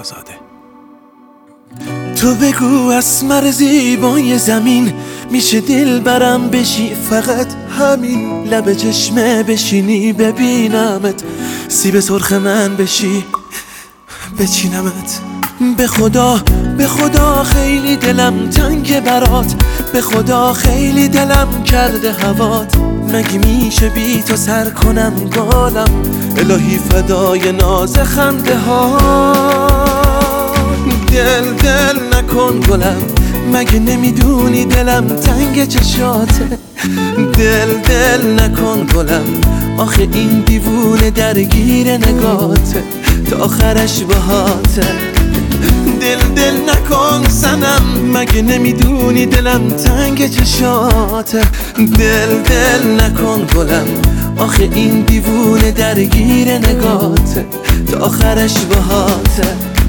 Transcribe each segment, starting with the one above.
آزاده. تو بگو اسمر زیبای زمین میشه دل برم بشی، فقط همین لب چشمه بشینی ببینمت، سیب سرخ من بشی بچینمت. به خدا خیلی دلم تنگ برات، به خدا خیلی دلم کرده هوات، مگه میشه بی تو سر کنم گالم، الهی فدای ناز خنده ها. دل نکن گلم، مگه نمیدونی دلم تنگ چشاته. دل نکن گلم، آخه این دیوونه درگیر نگاته تا آخرش بهاته. دل نکن سنم، مگه نمیدونی دلم تنگ چشاته. دل نکن گلم، آخه این دیوونه درگیر نگاته تا آخرش بهاته.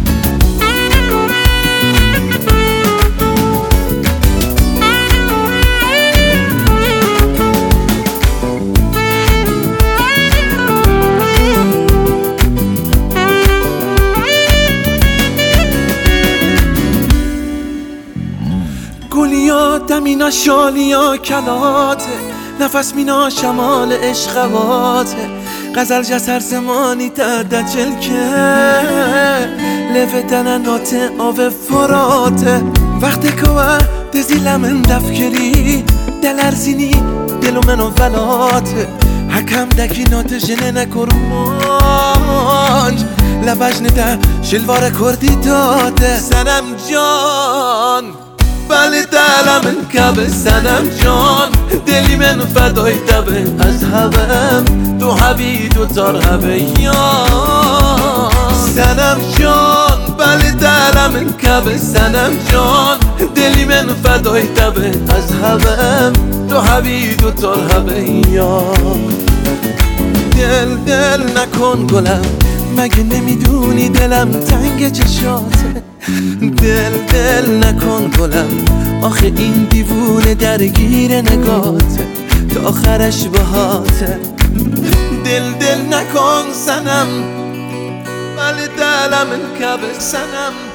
گلیا دمینا شالیا کلاته، نفس مینا شمال عشقواته، غزل جسر زمانی تده چلکه، لفتن نوته آوه فراته. وقتی که دزیلم اندفکری دل ارزینی دلو منو ولاته، حکم دکی نوت جنه نکرمانج لبش نده شلوار کردی داده. سنم جان بله دلم انکبه، سنم جان دلی من فدای دبه، از هوام تو هوی دو تار هوه یا. سنم جان بله دلم انکبه، سنم جان دلی من فدای دبه، از هوام تو هوی دو تار هوه یا. دل نکن گلم، مگه نمیدونی دلم تنگ چشاته. دل نکن گلم، آخه این دیوونه درگیر نگاته تا آخرش بهاته. دل نکن سنم، ولی دلم انکبه سنم.